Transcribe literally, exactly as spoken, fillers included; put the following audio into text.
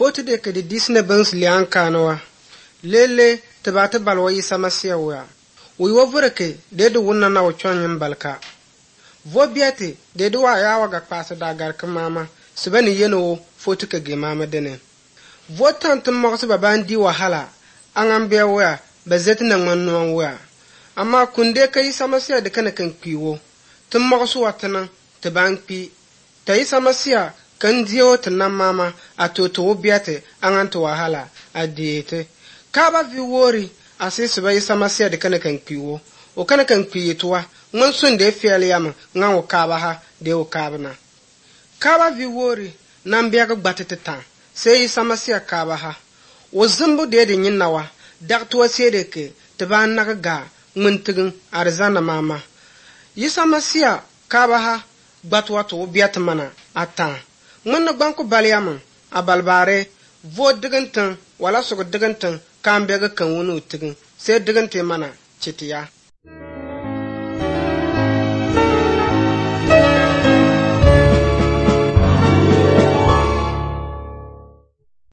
foto de ke di disne bens lian kanawa lele te ba te balwa Isa Masiya wa wi wo voreke de de wonna na wo chonyin balka vo biate de de wa yawa ga kpasa da gar mama subani yeno foto ke ge mama dene vo tant mo so baban di wahala an be wa bazet na nwanno wa amma kunde kai Isa Masiya de kana kan kiwo tun mo so watana te banki ta Isa Masiya kan diyo tunan mama a toto biate an anta wahala a diyete ka ba vi wori a sai su bai Isa Masiya da kana kan kiwo o kana kan kiyituwa ngan sun da fiyal yama ngan o ka ba ha de o ka bana ka ba vi wori nan biya ga gbatata ta sai Isa Masiya ka ba ha o zumbu da da yin nawa dakto sai da ke ta ba na ga muntigin arzana mama Isa Masiya ka ba ha gbatwa to biya ta mana atan mun na banku balyaman a balbare vo digantan wala sugo digantan kan bega kan wonu tigin sai digante mana citiya